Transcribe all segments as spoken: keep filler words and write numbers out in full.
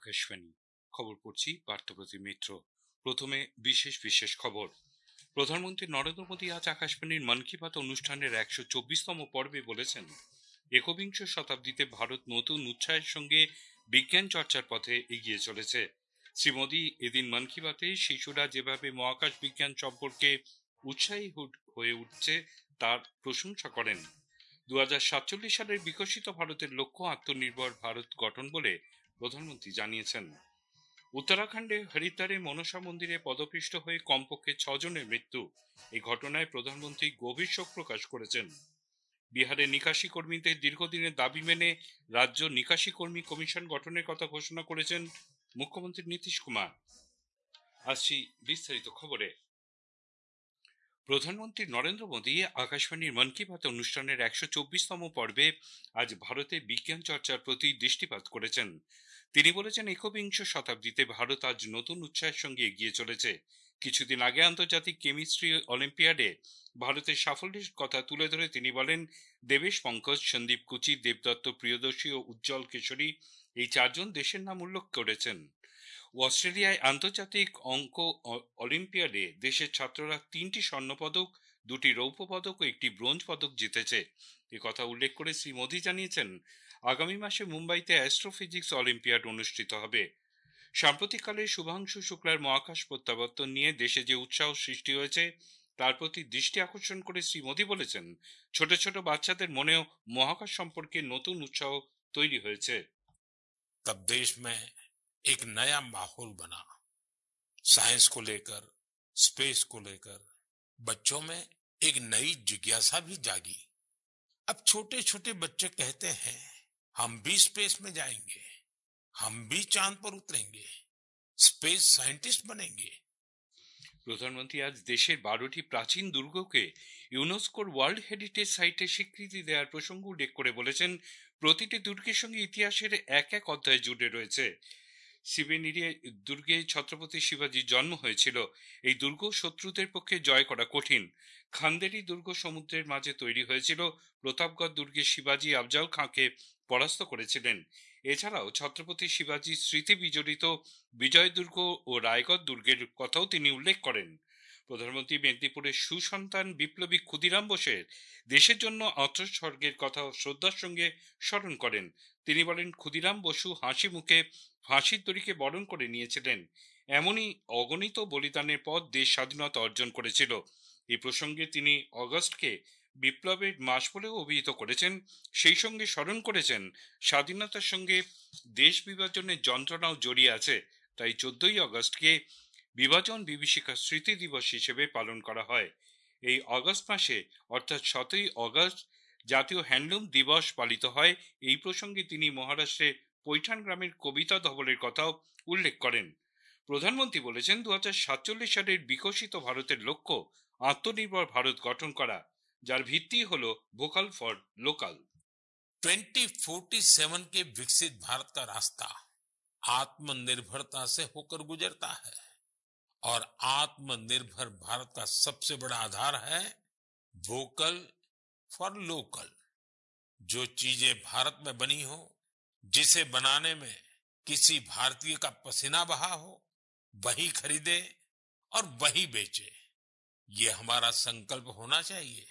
আকাশবাণী খবর পড়ছি পার্থপ্রতি মিত্র। প্রথমে বিশেষ বিশেষ খবর। প্রধানমন্ত্রী নরেন্দ্র মোদী আজ আকাশবাণীর মন কি বাত অনুষ্ঠানের একশো চব্বিশতম পর্বে বলেছেন, একবিংশ শতাব্দীতে ভারত নতুন উৎসাহের সঙ্গে বিজ্ঞান চর্চার পথে এগিয়ে চলেছে। শ্রী মোদী এদিন মন কি বাতে শিশুরা যেভাবে মহাকাশ বিজ্ঞান সম্পর্কে উৎসাহী হয়ে উঠছে তার প্রশংসা করেন। দু হাজার সাতচল্লিশ সালের বিকশিত ভারতের লক্ষ্য আত্মনির্ভর ভারত গঠন বলে প্রধানমন্ত্রী জানিয়েছেন। উত্তরাখণ্ডে হরিদ্বারে মনসা মন্দিরে পদপিষ্ট হয়ে কমপক্ষে ছজনের মৃত্যু। এই ঘটনায় প্রধানমন্ত্রী গভীর শোক প্রকাশ করেছেন। বিহারে নিকাশি কর্মীদের দীর্ঘদিনের দাবি মেনে রাজ্য নিকাশি কর্মী কমিশন গঠনের কথা ঘোষণা করেছেন মুখ্যমন্ত্রী নীতিশ কুমার। আসছি বিস্তারিত খবরে। প্রধানমন্ত্রী নরেন্দ্র মোদী আকাশবাণীর মন কি বাত অনুষ্ঠানের একশো চব্বিশতম পর্বে আজ ভারতের বিজ্ঞান চর্চার প্রতি দৃষ্টিপাত করেছেন। তিনি বলেছেন, একবিংশ শতাব্দীতে ভারত আজ নতুন উৎসাহের সঙ্গে এগিয়ে চলেছে। কিছুদিন আগে আন্তর্জাতিক কেমিস্ট্রি অলিম্পিয়াডে ভারতের সাফল্যের কথা তুলে ধরে তিনি বলেন, দেবেশ পঙ্কজ, সন্দীপ কুচি, দেবদত্ত প্রিয়দর্শী ও উজ্জ্বল কেশরী এই চারজন দেশের নাম উল্লেখ করেছেন। অস্ট্রেলিয়ায় আন্তর্জাতিক অঙ্ক অলিম্পিয়াডে দেশের ছাত্ররা তিনটি স্বর্ণপদক, দুটি রৌপ্য পদক ও একটি ব্রোঞ্জ পদক জিতেছে। কথা উল্লেখ করে শ্রী মোদী জানিয়েছেন, আগামী মাসে মুম্বাইতে অ্যাস্ট্রোফিজিক্স অলিম্পিয়াড অনুষ্ঠিত হবে। সাম্প্রতিককালে শুভাংশু শুক্লার মহাকাশ প্রত্যাবর্তন নিয়ে দেশে যে উৎসাহ সৃষ্টি হয়েছে তার প্রতি দৃষ্টি আকর্ষণ করে শ্রী মোদী বলেছেন, ছোট ছোট বাচ্চাদের মনেও মহাকাশ সম্পর্কে নতুন উৎসাহ তৈরি হয়েছে। तब देश में एक नया माहौल बना, साइंस को लेकर, स्पेस को लेकर बच्चों में एक नई जिज्ञासा भी जागी। अब छोटे छोटे बच्चे कहते हैं, हम भी स्पेस में जाएंगे, हम भी चांद पर उतरेंगे, स्पेस साइंटिस्ट बनेंगे। প্রধানমন্ত্রী আজ দেশের বারোটি প্রাচীন দুর্গকে ইউনেস্কোর ওয়ার্ল্ড হেরিটেজ সাইটে স্বীকৃতি দেওয়ার প্রসঙ্গ উল্লেখ করে বলেছেন, প্রতিটি দুর্গের সঙ্গে ইতিহাসের এক এক অধ্যায় জুড়ে রয়েছে। শিবেনিরি দুর্গে ছত্রপতি শিবাজির জন্ম হয়েছিল। এই দুর্গ শত্রুদের পক্ষে জয় করা কঠিন। খান্দেরি দুর্গ সমুদ্রের মাঝে তৈরি হয়েছিল। প্রতাপগড় দুর্গে শিবাজি আফজাল খাঁকে পরাস্ত করেছিলেন। এছাড়াও ছত্রপতি শিবাজির স্মৃতি বিজড়িত বিজয় দুর্গ ও রায়গড় দুর্গের কথাও তিনি উল্লেখ করেন। প্রধানমন্ত্রী মেদিনীপুরের সুসন্তান বিপ্লবী ক্ষুদিরাম বোসের দেশের জন্য আত্মোৎসর্গের কথা শ্রদ্ধার সঙ্গে স্মরণ করেন। তিনি বলেন, ক্ষুদিরাম বসু হাসি মুখে ফাঁসির দড়িকে বরণ করে নিয়েছিলেন। এমনই অগণিত বলিদানের পর দেশ স্বাধীনতা অর্জন করেছিল। এই প্রসঙ্গে তিনি অগস্টকে বিপ্লবের মাস বলেও অভিহিত করেছেন। সেই সঙ্গে স্মরণ করেছেন, স্বাধীনতার সঙ্গে দেশ বিভাজনের যন্ত্রণাও জড়িয়ে আছে। তাই চোদ্দই অগস্টকে বিভাজন বিভীষিকা স্মৃতি দিবস হিসেবে পালন করা হয়। এই অগস্ট মাসে অর্থাৎ সতেরোই অগস্ট জাতীয় হ্যান্ডলুম দিবস পালিত হয়। এই প্রসঙ্গে তিনি মহারাষ্ট্রের পৈঠান গ্রামের কবিতা ধবলের কথাও উল্লেখ করেন। প্রধানমন্ত্রী বলেছেন, দু হাজার সাতচল্লিশ সালের বিকশিত ভারতের লক্ষ্য আত্মনির্ভর ভারত গঠন করা, যার ভিত্তি হলো vocal for local. Twenty forty seven के विकसित भारत का रास्ता आत्मनिर्भरता से होकर गुजरता है और आत्मनिर्भर भारत का सबसे बड़ा आधार है वोकल फॉर लोकल। जो चीजें भारत में बनी हो, जिसे बनाने में किसी भारतीय का पसीना बहा हो, वही खरीदे और वही बेचे। ये हमारा संकल्प होना चाहिए।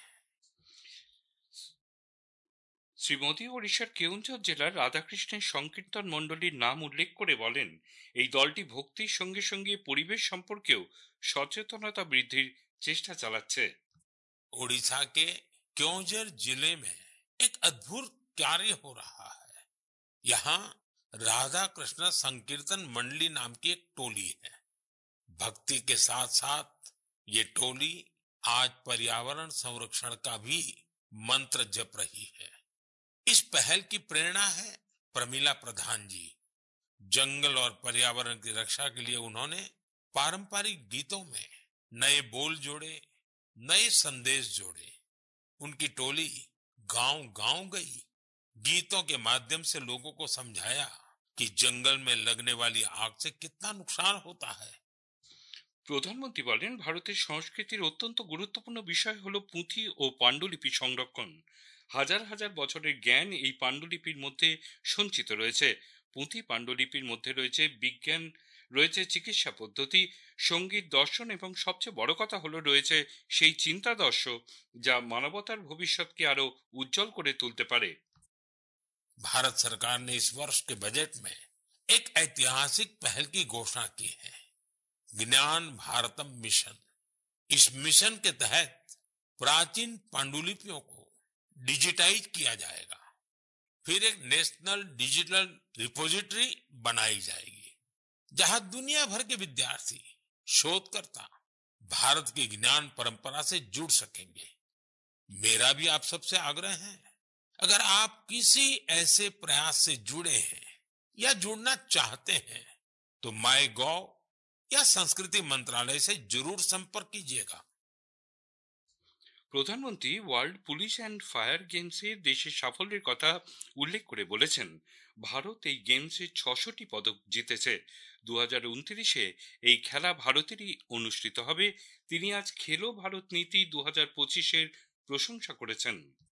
শ্রী মোদী ওড়িশার কেউনঝর জেলার রাধাকৃষ্ণের সংকীর্তন মণ্ডলীর নাম উল্লেখ করে বলেন, এই দলটি ভক্তির সঙ্গে সঙ্গে পরিবেশ সম্পর্কেও সচেতনতা বৃদ্ধির চেষ্টা চালাচ্ছে। ओडिशा के क्योंझर जिले में एक अद्भुत कार्य हो रहा है। यहाँ राधा कृष्ण संकीर्तन मंडली नाम की एक टोली है। भक्ति के साथ साथ ये टोली आज पर्यावरण संरक्षण का भी मंत्र जप रही है। इस पहल की प्रेरणा है प्रमिला प्रधान जी। जंगल और पर्यावरण की रक्षा के लिए उन्होंने पारंपरिक गीतों में नए बोल जोड़े, नए संदेश जोड़े। उनकी टोली गांव गांव गई, गीतों के माध्यम से लोगों को समझाया कि जंगल में लगने वाली आग से कितना नुकसान होता है। প্রধানমন্ত্রী বলেন, ভারতের সংস্কৃতির অত্যন্ত গুরুত্বপূর্ণ বিষয় হলো পুঁথি ও পাণ্ডুলিপি সংরক্ষণ। হাজার হাজার বছরের জ্ঞান এই পাণ্ডুলিপির মধ্যে সঞ্চিত রয়েছে। পুঁথি পাণ্ডুলিপির মধ্যে রয়েছে বিজ্ঞান, রয়েছে চিকিৎসা পদ্ধতি, সঙ্গীত, দর্শন এবং সবচেয়ে বড় কথা হলো রয়েছে সেই চিন্তাদর্শ যা মানবতার ভবিষ্যৎকে আরো উজ্জ্বল করে তুলতে পারে। भारत सरकार ने इस वर्ष के बजट में एक ऐतिहासिक पहल की घोषणा की है, ज्ञान भारतम मिशन। इस मिशन के तहत प्राचीन पांडुलिपियों को डिजिटाइज किया जाएगा, फिर एक नेशनल डिजिटल रिपोजिटरी बनाई जाएगी जहां दुनिया भर के विद्यार्थी, शोधकर्ता भारत की ज्ञान परंपरा से जुड़ सकेंगे। मेरा भी आप सबसे आग्रह है, अगर आप किसी ऐसे प्रयास से जुड़े हैं या जुड़ना चाहते हैं तो माई गॉव या संस्कृति मंत्रालय से जरूर संपर्क कीजिएगा। প্রধানমন্ত্রী ওয়ার্ল্ড পুলিশ অ্যান্ড ফায়ার গেমসে দেশের সাফল্যের কথা উল্লেখ করে বলেছেন, ভারত এই গেমসে ছশোটি পদক জিতেছে। দু হাজার উনত্রিশে এই খেলা ভারতেরই অনুষ্ঠিত হবে। তিনি আজ খেলো ভারত নীতি দু হাজার পঁচিশের প্রশংসা করেছেন।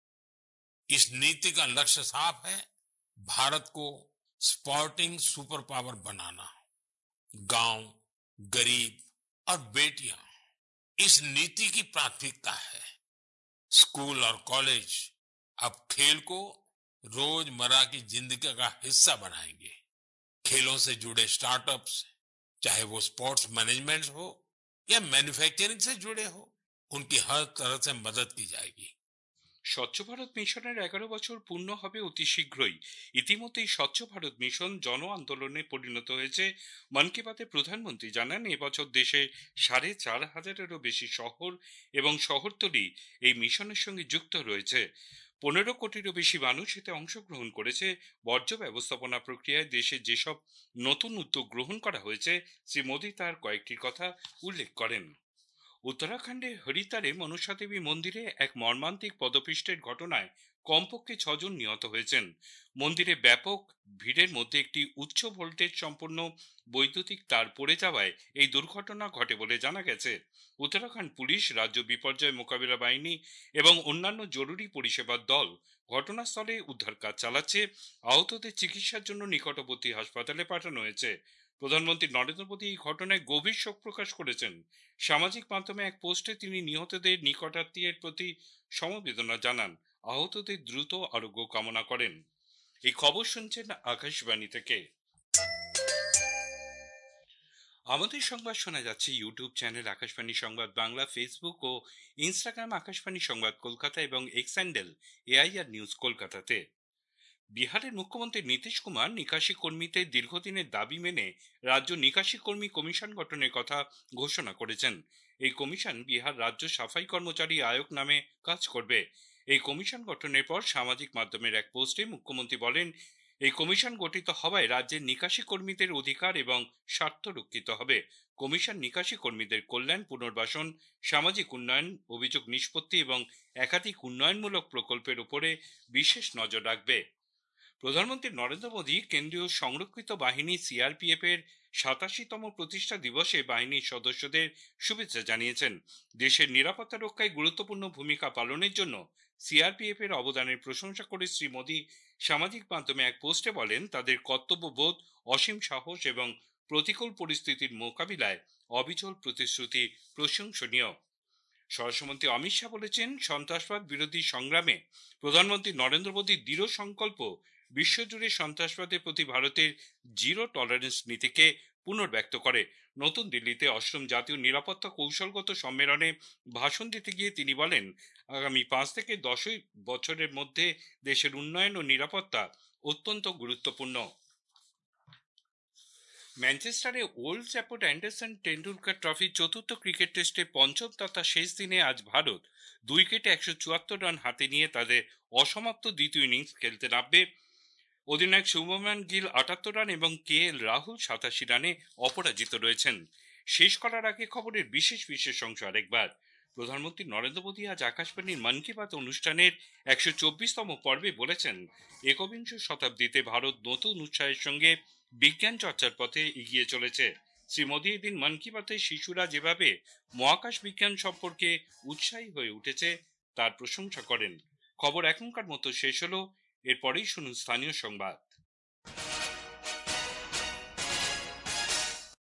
इस नीति का लक्ष्य साफ है, भारत को स्पोर्टिंग सुपर पावर बनाना। गांव, गरीब और बेटियां इस नीति की प्राथमिकता है। स्कूल और कॉलेज अब खेल को रोजमर्रा की जिंदगी का हिस्सा बनाएंगे। खेलों से जुड़े स्टार्टअप्स, चाहे वो स्पोर्ट्स मैनेजमेंट हो या मैन्युफैक्चरिंग से जुड़े हो, उनकी हर तरह से मदद की जाएगी। স্বচ্ছ ভারত মিশনের এগারো বছর পূর্ণ হবে অতি শীঘ্রই। ইতিমধ্যেই স্বচ্ছ ভারত মিশন জন আন্দোলনে পরিণত হয়েছে। মন কি বাতে প্রধানমন্ত্রী জানান, এবছর দেশে সাড়ে চার হাজারেরও বেশি শহর এবং শহরতলি এই মিশনের সঙ্গে যুক্ত রয়েছে। পনেরো কোটিরও বেশি মানুষ এতে অংশগ্রহণ করেছে। বর্জ্য ব্যবস্থাপনা প্রক্রিয়ায় দেশে যেসব নতুন উদ্যোগ গ্রহণ করা হয়েছে, শ্রী মোদী তার কয়েকটির কথা উল্লেখ করেন। উত্তরাখণ্ডে হরিদ্বারে মনসা দেবী মন্দিরে এক মর্মান্তিক পদপিষ্টের ঘটনায় কমপক্ষে ছজন নিহত হয়েছেন। মন্দিরে ব্যাপক ভিড়ের মধ্যে একটি উচ্চ ভোল্টেজ সম্পন্ন বৈদ্যুতিক তার পড়ে যাওয়ায় এই দুর্ঘটনা ঘটে বলে জানা গেছে। উত্তরাখণ্ড পুলিশ, রাজ্য বিপর্যয় মোকাবিলা বাহিনী এবং অন্যান্য জরুরি পরিষেবার দল ঘটনাস্থলে উদ্ধার কাজ চালাচ্ছে। আহতদের চিকিৎসার জন্য নিকটবর্তী হাসপাতালে পাঠানো হয়েছে। প্রধানমন্ত্রী নরেন্দ্র মোদী এই ঘটনায় গভীর শোক প্রকাশ করেছেন। সামাজিক মাধ্যমে এক পোস্টে তিনি নিহতদের নিকটাত্মীয়ের প্রতি সমবেদনা জানান, আহতদের দ্রুত আরোগ্য কামনা করেন। এই খবর শুনছেন আকাশবাণী থেকে। আমাদের সংবাদ শোনা যাচ্ছে ইউটিউব চ্যানেল আকাশবাণী সংবাদ বাংলা, ফেসবুক ও ইনস্টাগ্রাম আকাশবাণী সংবাদ কলকাতা এবং এক্স হ্যান্ডেল এআইআর নিউজ কলকাতাতে। বিহারের মুখ্যমন্ত্রী নীতিশ কুমার নিকাশি কর্মীদের দীর্ঘদিনের দাবি মেনে রাজ্য নিকাশি কর্মী কমিশন গঠনের কথা ঘোষণা করেছেন। এই কমিশন বিহার রাজ্য সাফাই কর্মচারী আয়োগ নামে কাজ করবে। এই কমিশন গঠনের পর সামাজিক মাধ্যমের এক পোস্টে মুখ্যমন্ত্রী বলেন, এই কমিশন গঠিত হওয়ায় রাজ্যের নিকাশি কর্মীদের অধিকার এবং স্বার্থ রক্ষিত হবে। কমিশন নিকাশি কর্মীদের কল্যাণ, পুনর্বাসন, সামাজিক উন্নয়ন, অভিযোগ নিষ্পত্তি এবং একাধিক উন্নয়নমূলক প্রকল্পের উপরে বিশেষ নজর রাখবে। প্রধানমন্ত্রী নরেন্দ্র মোদী কেন্দ্রীয় সংরক্ষিত বাহিনী সিআরপিএফ এর সাতাশিতম প্রতিষ্ঠা দিবসে বাহিনীর সদস্যদের শুভেচ্ছা জানিয়েছেন। দেশের নিরাপত্তা রক্ষায় গুরুত্বপূর্ণ ভূমিকা পালনের জন্য সিআরপিএফ এর অবদানের প্রশংসা করে শ্রী মোদী সামাজিক মাধ্যমে এক পোস্টে বলেন, তাদের কর্তব্যবোধ, অসীম সাহস এবং প্রতিকূল পরিস্থিতির মোকাবিলায় অবিচল প্রতিশ্রুতি প্রশংসনীয়। স্বরাষ্ট্রমন্ত্রী অমিত শাহ বলেছেন, সন্ত্রাসবাদ বিরোধী সংগ্রামে প্রধানমন্ত্রী নরেন্দ্র মোদীর দৃঢ় সংকল্প বিশ্বজুড়ে সন্ত্রাসবাদের প্রতি ভারতের জিরো টলারেন্স নীতিকে পুনর্ব্যক্ত করে। নতুন দিল্লিতে অষ্টম জাতীয় নিরাপত্তা কৌশলগত সম্মেলনে ভাষণ দিতে গিয়ে তিনি বলেন, আগামী পাঁচ থেকে দশই বছরের মধ্যে দেশের উন্নয়ন ও নিরাপত্তা অত্যন্ত গুরুত্বপূর্ণ। ম্যানচেস্টারে ওল্ড ট্র্যাফোর্ড অ্যান্ডারসন টেন্ডুলকার ট্রফির চতুর্থ ক্রিকেট টেস্টে পঞ্চম তথা শেষ দিনে আজ ভারত দুই উইকেটে একশো চুয়াত্তর রান হাতে নিয়ে তাদের অসমাপ্ত দ্বিতীয় ইনিংস খেলতে নামবে। অধিনায়ক শুভমান গিল আটাত্তর রান এবং কে এল রাহুল সাতাশি রানে অপরাজিত রয়েছেন। শেষ করার আগে খবরের বিশেষ বিশেষ অংশ আরেকবার। প্রধানমন্ত্রী নরেন্দ্র মোদী আজ আকাশবাণীর মন কি বাত অনুষ্ঠানের একশো চব্বিশতম পর্বে বলেছেন, একবিংশ শতাব্দীতে ভারত নতুন উৎসাহের সঙ্গে বিজ্ঞান চর্চার পথে এগিয়ে চলেছে। শ্রী মোদী এদিন মন কি বাতে শিশুরা যেভাবে মহাকাশ বিজ্ঞান সম্পর্কে উৎসাহী হয়ে উঠেছে তার প্রশংসা করেন। খবর এখনকার মতো শেষ হলো, এরপরেই শুনুন স্থানীয় সংবাদ।